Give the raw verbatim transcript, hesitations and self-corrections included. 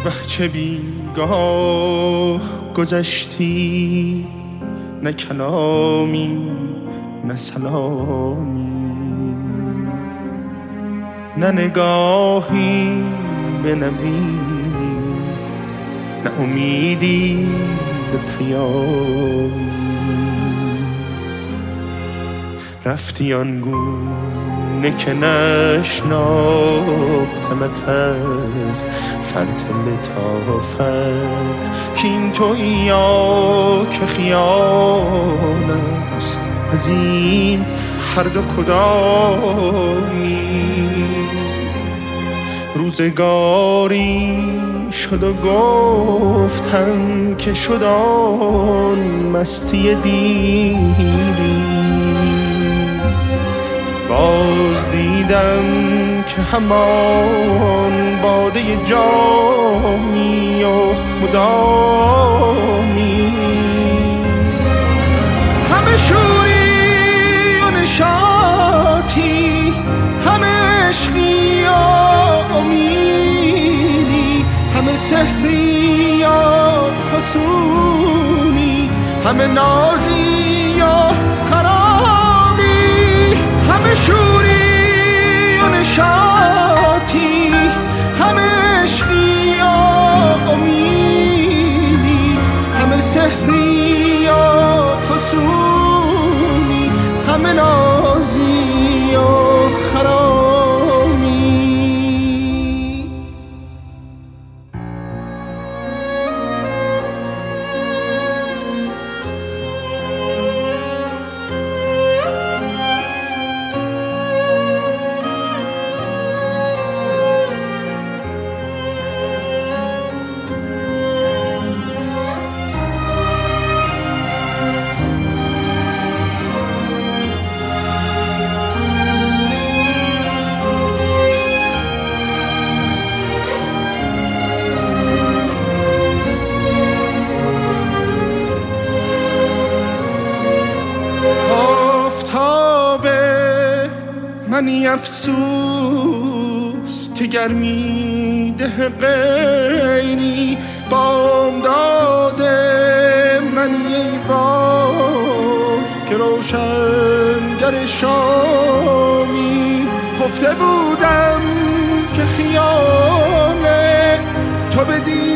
چه بیگاه گذشتی، نه کلامی نه سلامی، نه نگاهی بنبینی، نه امیدی به پیامی. رفتی آنگونه که نشناختمت از فرط لطافت، که این تویی یا که خیال است، از این هر دو کدامی. روزگاری شد و گفتم که شد آن مستی دیری، باز دیدم که همان باده جامی و مدامی، همه شوری و نشاطی، همه عشقی و امیدی، همه سحری یا فسونی، همه نازی و خرامی، همه شوری و نشاطی، همه عشقی و امیدی، همه سحری و فسونی، همه نازی و خرامی. منی افسوس که گرمی ده غیری، بام داده منی ای بار که روشنگر شامی. خفته بودم که خیال تو بدی